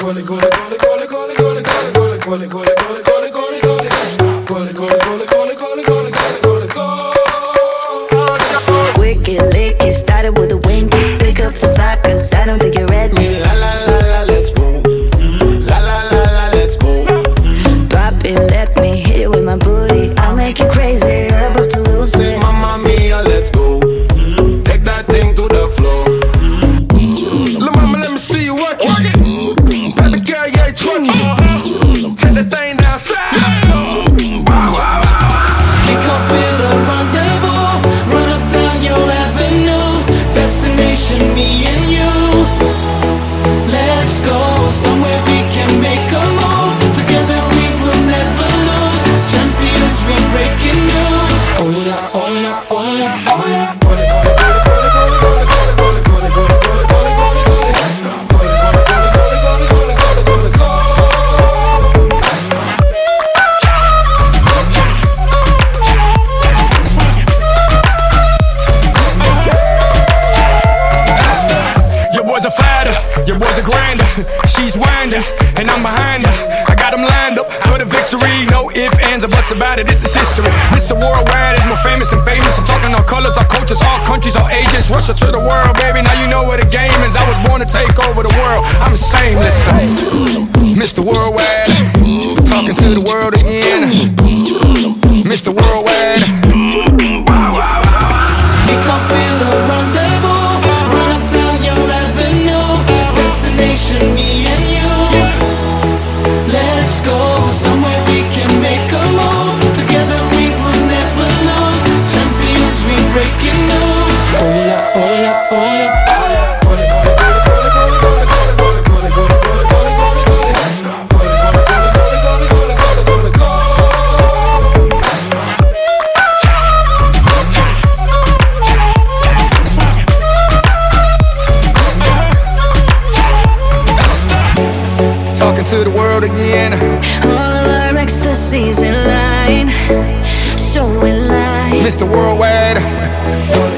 Wicked lick, it started with a wink. Pick up the vibe, cause I don't think you read me. La la la la, let's go. La la la la, let's go. Drop it, let me hit it with my booty. I'll make you crazy, you're about to lose Say it. mamma mia, let's go. Take that thing to the floor. Lil' mama, let me see you work it. Baby girl, yeah, twerk it. Take that thing outside. Wow, wow, wow. Kick off with a rendezvous. Run up down your avenue. Destination, me and you. Let's go somewhere we can make a move. Together we will never lose. Champions, we breaking news. Oh yeah, oh yeah, oh yeah, oh yeah. Your boys are grander, she's winding, and I'm behind her. I got them lined up for the victory. No ifs, ands, or buts about it, this is history. Mr. Worldwide is more famous and famous. I'm talking all colors, all cultures, all countries, all ages. Russia to the world, baby, now you know what the game is. I was born to take over the world, I'm shameless. Mr. Worldwide, talking to the world again. Mr. Worldwide. We can feel a rendezvous. Run up down your avenue. Destination, me and you. Let's go somewhere we can make a move. Together we will never lose. Champions, we breaking news. Oh yeah, oh yeah, oh yeah, oh yeah. Talking to the world again. All of our ecstasy's in line, so in line. Mr. Worldwide.